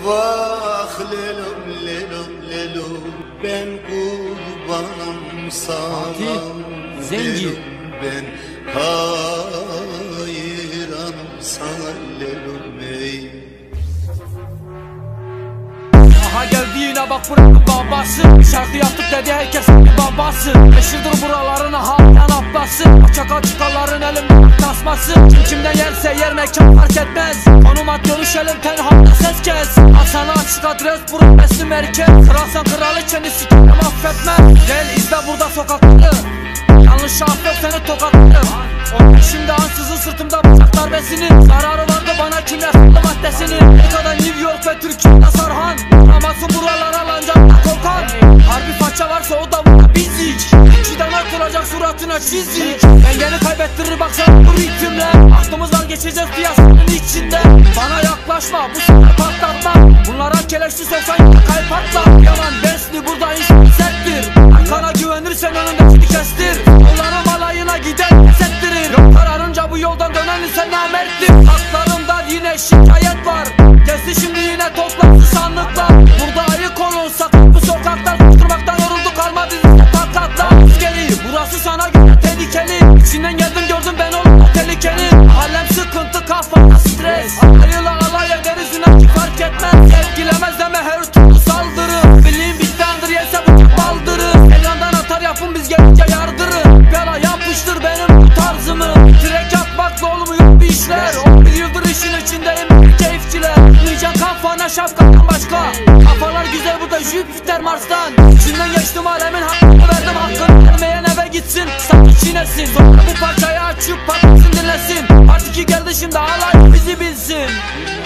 Vah lelum lelum lelum, ben kurbanım sana. Zenci. Ben hayranım sana lelum ey. Aha geldi yine bak buranın babası. Şarkı yaptık dedi herkes bir babası. Meşhurdur buraların halen ablası. Açak açıkaların elimde tasması. Kimden yerse yer mekan fark etmez. Konum at görüşelim tenhada ses kes. Al sana açık adres burası merkez. Kralsan kraliçeni sikerim affetmem. Gel izle burada sokakları. Yanlış affet seni tokatlarım. Şimdi ansızın sırtımda bıçak darbesinin zararı vardı bana kimler s**tı maddesini. Ne kadar New York ve Türkiye'de Sarhan. Amasın buralara lanca korkan. Harbi faça varsa o da burada bizik. İkiden atılacak suratına çizik. Dengeni kaybettirir baksana bu ritimle. Aklımızdan geçeceğiz piyasanın içinde. Bana yaklaşma bu s**tı patlatma. Bunlara keleşli soksan kalp atla. Yalan besli burada iş serttir. Arkana güvenirsen önündeki kestir. Onların alayına giden settirir. Yok kararınca bu yoldan dönen ise namerttir. Haklarımda yine şikayet var. Kesti şimdi yine toplansın sandıklar. Burada ayık olun sakın bu sokaklar. Kırmaktan yorulduk kalmadı takatlar. Geri burası sana göre tehlikeli. İçinden geldim gördüm ben oğlum tehlikeli. Alem sıkıntı kafamda stres. Ayıla alay ederiz inan ki fark etmez. Etkilemez deme her türlü saldırı. Bileyim bizdendir yese bıçak baldırı. Elyandan atar yapın biz gelince yardırı. Bela yapmıştır benim bu tarzımı. Direkt yapmakla olmuyor bir işler. 11 yıldır işin içindeyim keyifçiler. Duyacağım kafana şapkadan başka. Kafalar güzel burada Jüpiter Mars'tan. İçinden geçtim alemin hakkını verdim. Hakkını vermeyen eve gitsin sanki çiğnesin. Sonra bu parçayı açıp patlasın dinlesin. Artık ki geldi şimdi alay bizi bilsin.